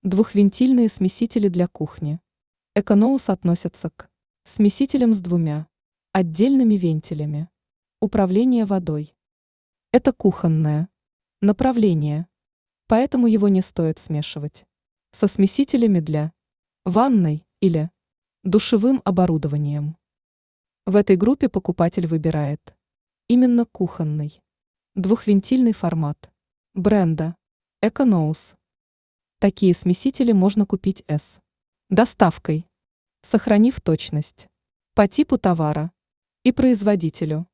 Двухвентильные смесители для кухни. Эконоус относятся к смесителям с двумя отдельными вентилями. Управление водой. Это кухонное направление, поэтому его не стоит смешивать со смесителями для ванной или душевым оборудованием. В этой группе покупатель выбирает именно кухонный двухвентильный формат бренда Эконоус. Такие смесители можно купить с доставкой, сохранив точность по типу товара и производителю.